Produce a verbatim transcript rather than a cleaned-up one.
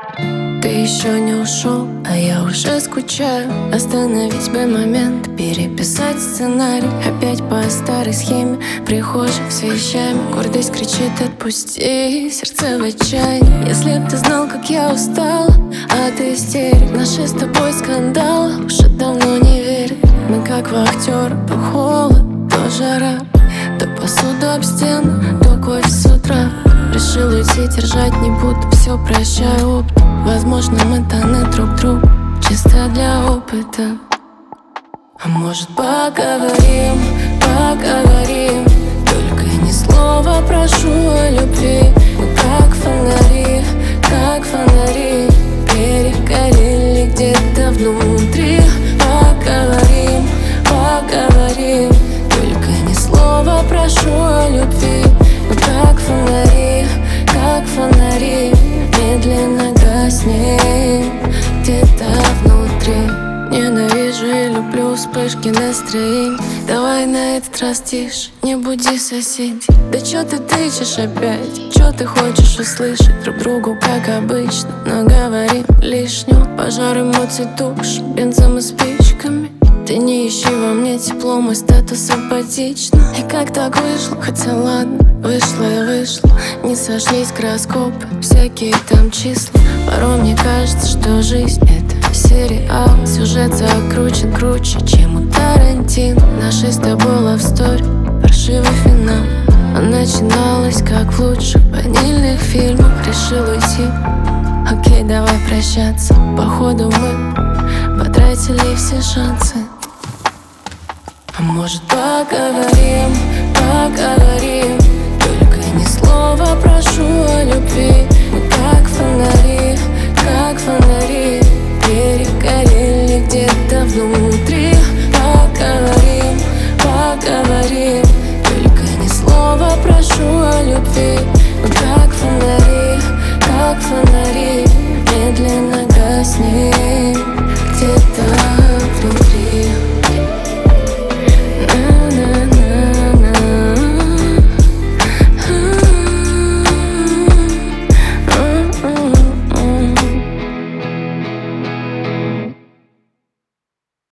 Ты еще не ушел, а я уже скучаю. Остановить бы момент, переписать сценарий. Опять по старой схеме, прихожих с вещами. Гордость кричит: отпусти, сердце в отчаянии. Если б ты знал, как я устала от истерик. Наши с тобой скандалы уже давно не верят. Мы как вахтеры, то холод, то жара, то посуду об стену, то кофе с утра. Решил уйти, держать не буду, все прощаю опыт. Возможно, мы даны друг другу чисто для опыта. А может, поговорим, поговорим, только ни слова прошу о любви. Мы как фонари, как фонари, перегорели где-то внутри. Поговорим, поговорим, только ни слова прошу о любви. Мы как фонари, как фонари, медленно гаснем где-то внутри. Ненавижу и люблю вспышки настроений. Давай на этот раз тише, не буди соседей. Да чё ты тычешь опять? Чё ты хочешь услышать? Друг другу как обычно, но говорим лишнего. Пожар эмоций тушим бензом и спичками. Ты не ищи во мне тепло, мой статус апатично. И как так вышло? Хотя ладно, вышло и вышло. Не сошлись гороскопы, всякие там числа. Порой мне кажется, что жизнь — это сериал. Сюжет закручен круче, чем у Тарантино. Наши с тобой love story, паршивый финал. А начиналось, как в лучших ванильных фильмах. Решил уйти, окей, давай прощаться. Походу мы потратили все шансы. А может, поговорим, поговорим, только ни слова прошу о любви. Мы как фонари, как фонари, перегорели где-то внутри. Поговорим, поговорим,